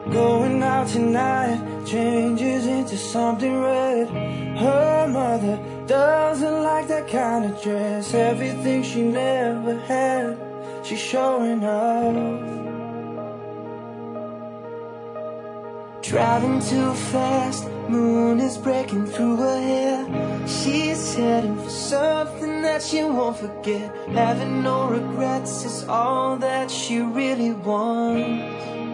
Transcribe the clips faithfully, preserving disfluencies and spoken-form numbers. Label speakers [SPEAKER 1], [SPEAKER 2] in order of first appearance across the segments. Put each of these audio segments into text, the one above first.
[SPEAKER 1] Going out tonight changes into something red. Her mother doesn't like that kind of dress. Everything she never had, she's showing off. Driving too fast, moon is breaking through her hair. She's heading for something that she won't forget. Having no regrets is all that she really wants.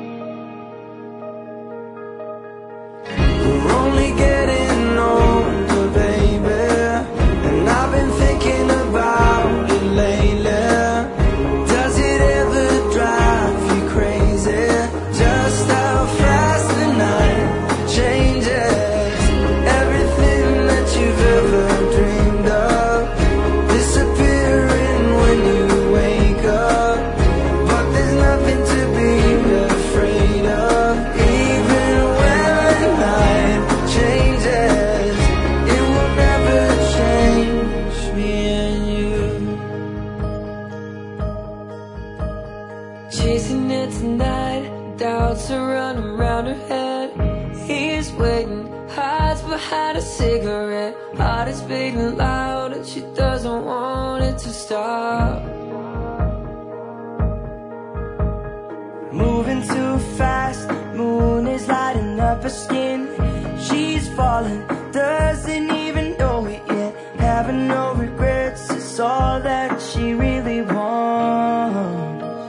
[SPEAKER 1] We're only getting older, baby, and I've been thinking about it lately. Does it ever drive you crazy? Just how fast the night changes. Everything that you've ever dreamed of disappearing when you wake up. But there's nothing to be afraid of. Even when the night changes, it will never change me and you. Chasing it tonight, doubts are running round her head. He's waiting, hides behind a cigarette. Heart is beating loud and she doesn't want it to stop. Moving too fast, moon is lighting up her skin. She's falling, doesn't even know it yet. Having no regrets is all that she really wants.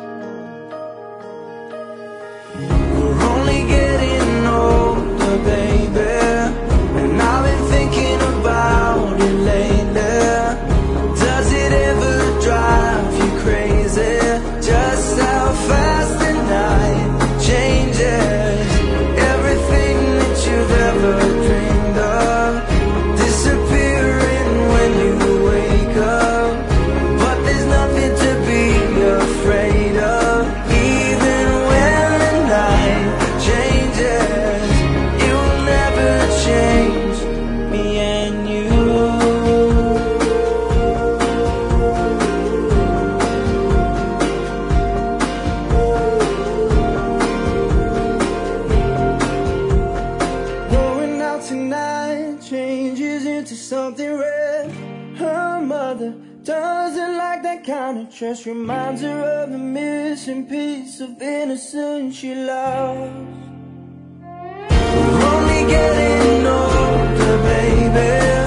[SPEAKER 1] We're only getting older, baby, and I've been thinking about it lately. Does it ever drive you crazy? Just how fast the night changes. Everything that you've ever dreamed of disappearing when you wake up. But there's nothing to be afraid of. Even when the night changes, it will never change me and you. Going out tonight changes into something red. Her mother doesn't like that kind of dress. Reminds her of the missing piece of innocence she lost. We're only getting older, baby,